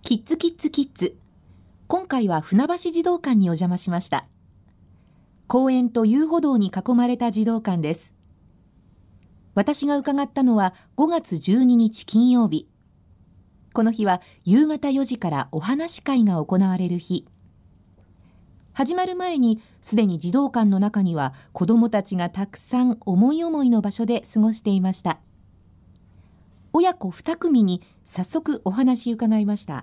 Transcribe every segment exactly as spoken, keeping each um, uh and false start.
キッズキッズキッズ。今回は船橋児童館にお邪魔しました。公園と遊歩道に囲まれた児童館です。私が伺ったのはごがつじゅうににち金曜日。この日は夕方よじからお話会が行われる日。始まる前にすでに児童館の中には子どもたちがたくさん思い思いの場所で過ごしていました。親子に組に早速お話伺いました。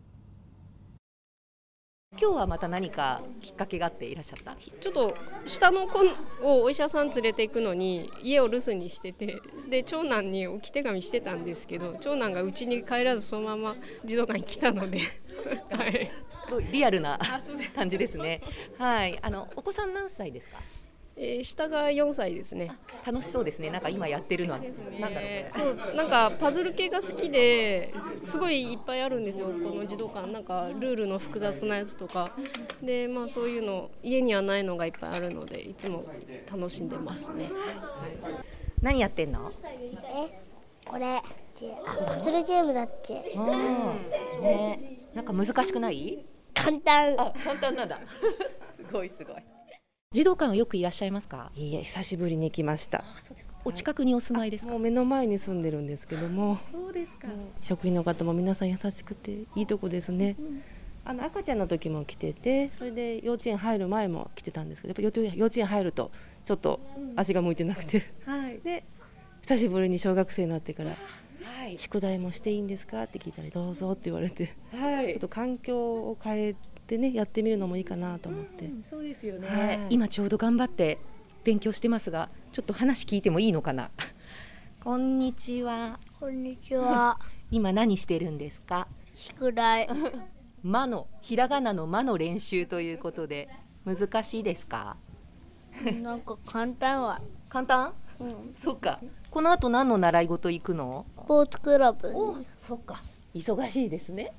今日はまた何かきっかけがあっていらっしゃった？ ちょっと下の子をお医者さん連れて行くのに家を留守にしてて、で長男に置き手紙してたんですけど、長男が家に帰らずそのまま児童館に来たのではい、 リアルな感じですね。はい、あのお子さん何歳ですか？ えー、下がよんさいですね。 楽しそうですね。なんか今やってるのはなんだろう、 えー、そうなんかパズル系が好きですごいいっぱいあるんですよ、この児童館。なんかルールの複雑なやつとかで、まあ、そういうの家にはないのがいっぱいあるのでいつも楽しんでますね。 何やってんの？ えこれパズルゲームだって。 あ、ね、なんか難しくない？ 簡単。 あ、簡単なんだすごいすごい。児童館はよくいらっしゃいますか？ いいえ、久しぶりに来ました。 お近くにお住まいですか？ もう目の前に住んでるんですけども。 そうですか。 職員の方も皆さん優しくていいとこですね、うん、あの赤ちゃんの時も来てて、それで幼稚園入る前も来てたんですけど、やっぱ幼稚園入るとちょっと足が向いてなくて、うん、はい、で久しぶりに小学生になってから、はい、宿題もしていいんですかって聞いたらどうぞって言われて、はい、ちょっと環境を変えでね、やってみるのもいいかなと思って、うん、 そうですよね、はい、今ちょうど頑張って勉強してますが、ちょっと話聞いてもいいのかなこんにちは。 こんにちは今何してるんですか？ 宿題間のひらがなの間の練習ということで難しいですか？ なんか簡単は簡単、うん、そっか。この後何の習い事行くの？ スポーツクラブに。 お、そっか、忙しいですね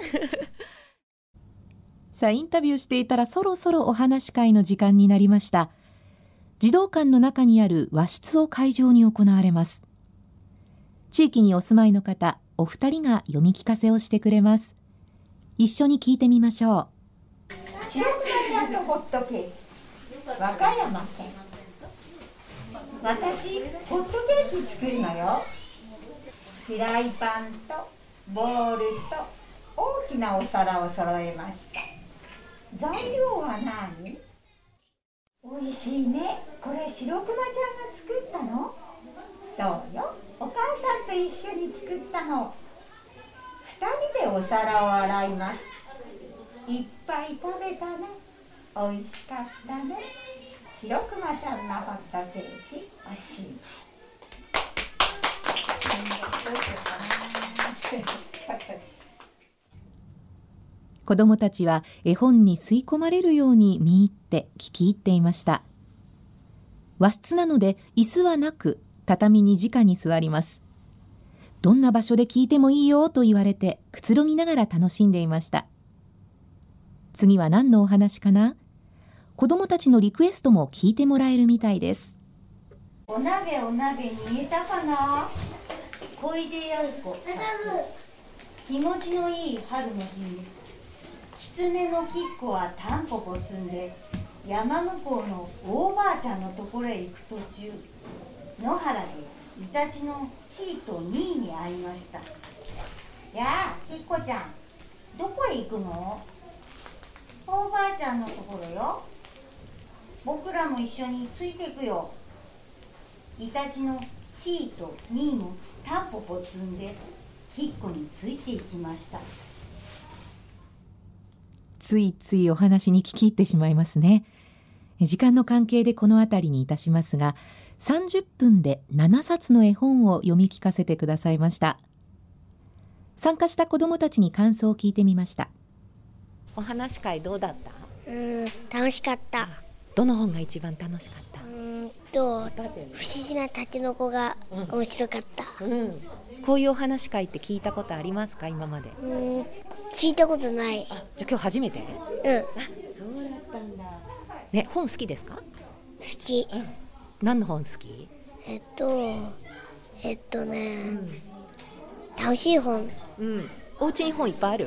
さあ、インタビューしていたらそろそろお話会の時間になりました。児童館の中にある和室を会場に行われます。地域にお住まいの方お二人が読み聞かせをしてくれます。一緒に聞いてみましょう。白熊ちゃんのホットケーキ、和歌山県。私ホットケーキ作るのよ。フライパンとボウルと大きなお皿を揃えました。材料は何？おいしいね。これ白熊ちゃんが作ったの？そうよ。お母さんと一緒に作ったの。二人でお皿を洗います。いっぱい食べたね。おいしかったね。白熊ちゃんのホットケーキ、おしい。 子どもたちは絵本に吸い込まれるように見入って聞き入っていました。和室なので椅子はなく、畳に直に座ります。どんな場所で聞いてもいいよと言われてくつろぎながら楽しんでいました。次は何のお話かな？子どもたちのリクエストも聞いてもらえるみたいです。 お鍋お鍋煮えたかな？小出やす子さん。気持ちのいい春の日に狐のきっこはタンポポ積んで山向こうの大ばあちゃんのところへ行く途中、野原でイタチのチーとニーに会いました。やあ、きっこちゃん、どこへ行くの？大ばあちゃんのところよ。僕らも一緒についていくよ。イタチのチーとニーもタンポポ積んできっこについていきました。 ついついお話に聞き入ってしまいますね。時間の関係でこの辺りにいたしますが、さんじゅっぷんでななさつの絵本を読み聞かせてくださいました。参加した子どもたちに感想を聞いてみました。お話会どうだった？ うーん、楽しかった。 どの本が一番楽しかった？ うーんと不思議なタケノコが面白かった、 うんうん、こういうお話会って聞いたことありますか？今まで。 うーん、聞いたことない。 あ、じゃあ今日初めて？うん。あ、そうだったんだ。ね、本好きですか？好き、 うん、何の本好き？ えっとえっとね、うん、楽しい本。 うん。お家に本いっぱいある？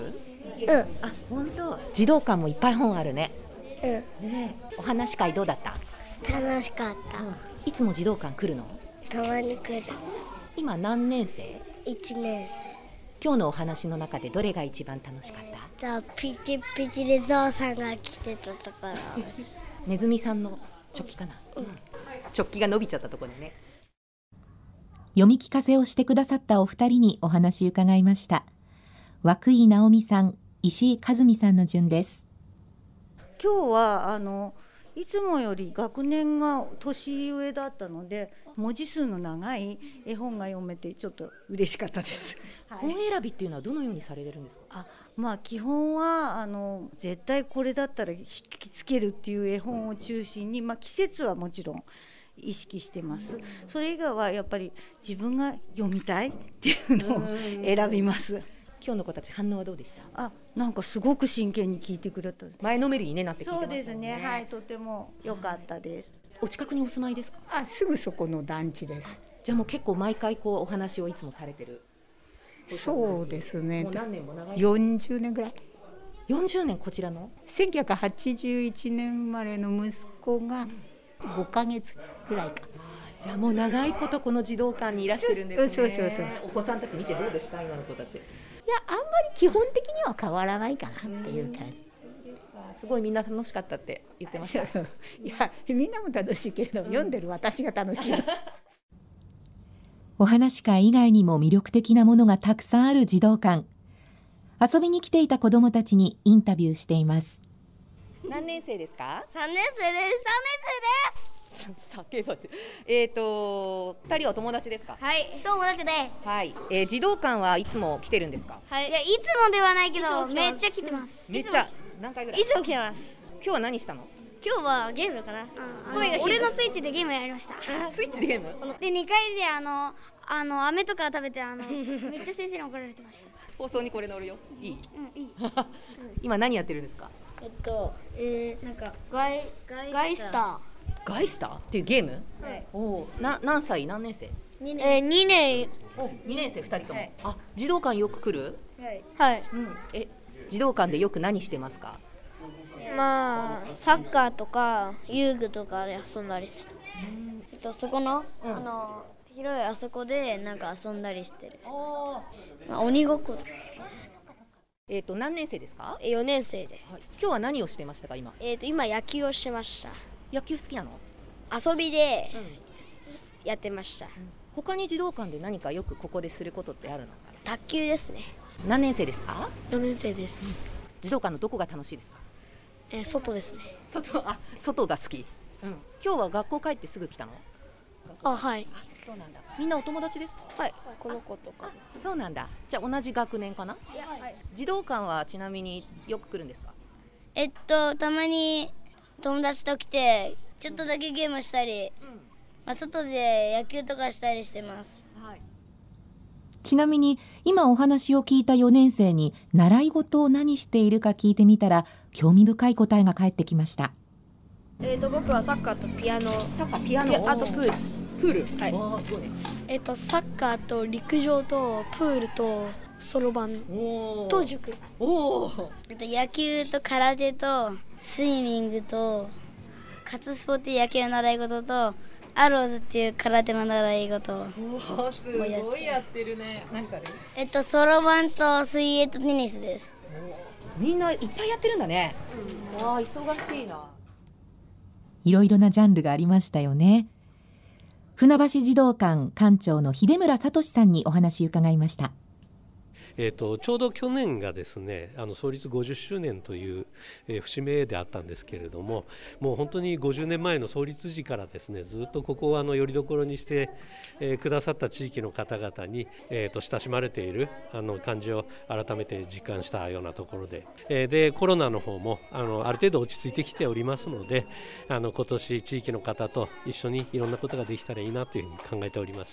うんあ、本当。児童館もいっぱい本あるね。 うんねえ、お話し会どうだった？ 楽しかった、 いつも児童館来るの？ たまに来る。 今何年生？ いちねん生。 今日のお話の中でどれが一番楽しかった？ じゃあピチピチでゾウさんが来てたところ。 ネズミさんのチョッキかな、うん、チョッキが伸びちゃったところでね。読み聞かせをしてくださったお二人にお話伺いました。涌井直美さん、石井和美さんの順です。 今日はあのいつもより学年が年上だったので、文字数の長い絵本が読めてちょっと嬉しかったです、はい、 本選びっていうのはどのようにされてるんですか？ あ、まあ、基本はあの絶対これだったら引きつけるっていう絵本を中心に、まあ、季節はもちろん意識してます。それ以外はやっぱり自分が読みたいっていうのを選びます。 今日の子たち反応はどうでした？ あ、なんかすごく真剣に聞いてくれた。 前のめりに、ね、なって聞いてましたね。 そうですね、はい、とても良かったです。 お近くにお住まいですか？ あ、すぐそこの団地です。 じゃあもう結構毎回こうお話をいつもされてる？ そうですね。 もう何年も長い？ よんじゅうねんぐらい。 よんじゅうねん。こちらのせんきゅうひゃくはちじゅういちねん生まれの息子がごかげつぐらいか。 じゃあもう長いことこの児童館にいらしてるんですね。 そうそうそうそう。 お子さんたち見てどうですか、今の子たち？いや、 あんまり基本的には変わらないかなっていう感じ。 すごいみんな楽しかったって言ってました。いや、みんなも楽しいけど、うん、読んでる私が楽しい。 お話会以外にも魅力的なものがたくさんある児童館。遊びに来ていた子どもたちにインタビューしています。何年生ですか？ さんねん生です。さんねん生です。 叫ばってえっ、ー、とふたりはお友達ですか？ はい、友達で。 はい、えー、児童館はいつも来てるんですか？ はい、いや、いつもではないけどめっちゃ来てます。 めっちゃ何回ぐらい？ いつも来てます。 今日は何したの？ 今日はゲームかな。俺のスイッチでゲームやりました。 スイッチでゲーム？ でにかいであのあの飴とか食べてあのめっちゃ先生に怒られてました。 放送にこれ乗るよ。いい？ うん、いい。 今何やってるんですか？ えっと、えー、なんかガイガイスター。 ガイスターっていうゲーム？ はい。 おな何歳何年生？ にねん。えー、にねん。 おにねん生ふたりとも。 はい、 あ、児童館よく来る？ はい。はい。 うん。え、児童館でよく何してますか？ まあサッカーとか遊具とかで遊んだりした。えっとそこの、うん、あの広いあそこでなんか遊んだりしてる。ああ。鬼ごっこ。 えっと何年生ですか？ よねん生です。 はい、今日は何をしてましたか今？ えっと今野球をしました。 野球好きなの？ 遊びでやってました。うん、 他に児童館で何かよくここですることってあるのかな？ 卓球ですね。 何年生ですか？ よねん生です。うん、 児童館のどこが楽しいですか？ えー、外ですね。 外、あ、外が好き。うん。今日は学校帰ってすぐ来たの？ あ、はい。 あ、そうなんだ。みんなお友達ですか？ はい。この子とか。 そうなんだ。じゃあ同じ学年かな？ いや、はい。 児童館はちなみによく来るんですか？ えっとたまに友達と来てちょっとだけゲームしたり、うん、まあ、外で野球とかしたりしてます。はい。ちなみに今お話を聞いたよねん生に習い事を何しているか聞いてみたら興味深い答えが返ってきました。えーと僕はサッカーとピアノ、 サッカーピアノ、 あとプールです。 プール、はい。 おー、すごいね。えーとサッカーと陸上とプールとそろばんと塾。おお。野球と空手とスイミングとカツスポっていう野球の習い事とアローズっていう空手の習い事をおすごいやってるね。何かで？ えっとそろばんと水泳とテニスです。 みんないっぱいやってるんだね。うん、わあ忙しいな。いろいろなジャンルがありましたよね。船橋児童館館長の秀村聡さんにお話伺いました。 えー、とちょうど去年がですね、あの創立ごじゅっしゅうねんという、えー、節目であったんですけれども、もう本当にごじゅうねんまえの創立時からですね、ずっとここをあのよりどころにして、えー、くださった地域の方々に、えー、と親しまれているあの感じを改めて実感したようなところで、えー、でコロナの方もあのある程度落ち着いてきておりますので、あの今年地域の方と一緒にいろんなことができたらいいなというふうに考えております。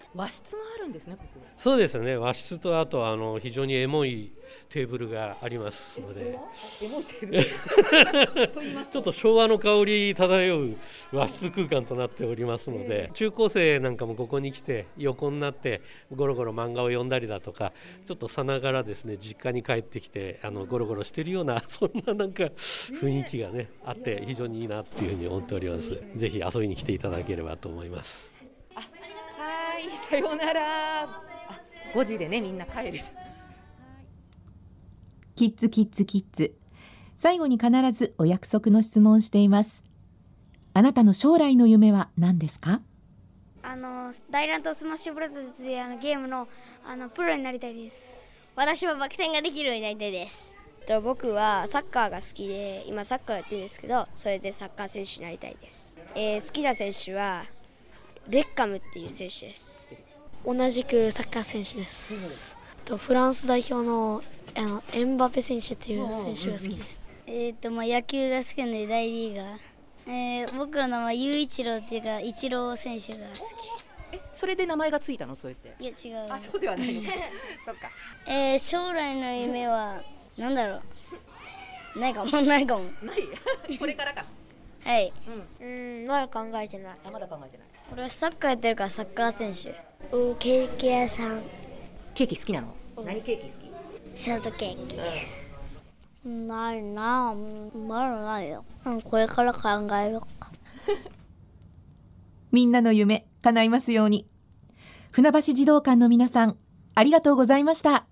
和室があるんですね、ここ。 そうですね、和室とあとあの非常にエモいテーブルがありますので、 エモいテーブルちょっと昭和の香り漂う和室空間となっておりますので、中高生なんかもここに来て横になってゴロゴロ漫画を読んだりだとか、ちょっとさながらですね実家に帰ってきてあのゴロゴロしてるようなそんななんか雰囲気がねあって非常にいいなっていうふうに思っております。ぜひ遊びに来ていただければと思います。 あ、はい、さようなら。あ、ごじでねみんな帰る。 キッズキッズキッズ、最後に必ずお約束の質問をしています。あなたの将来の夢は何ですか？ あの大乱闘スマッシュブラザーズであのゲームのあのプロになりたいです。 私はバク転ができるようになりたいです。 と僕はサッカーが好きで今サッカーやってるんですけど、それでサッカー選手になりたいです。えー、好きな選手はベッカムっていう選手です。 同じくサッカー選手です。とフランス代表のあのエムバペ選手っていう選手が好きです。 えっとまあ野球が好きなので大リーガー。えー、僕の名前雄一郎っていうかイチロー選手が好き。 え、それで名前がついたの？そうやって。 いや違う。 あ、そうではないの。そっか。 えー、将来の夢はなんだろう。ないかもないかも。 ない。これからか。 はい。 うん、うん、まだ考えてない。 あ、まだ考えてない。 俺はサッカーやってるからサッカー選手。 うん、ケーキ屋さん。 ケーキ好きなの？うん、何ケーキ好き？ ショートケーキ。うん、ないな、まだないよ。うん、これから考えようか。 みんなの夢叶いますように。船橋児童館の皆さん、ありがとうございました。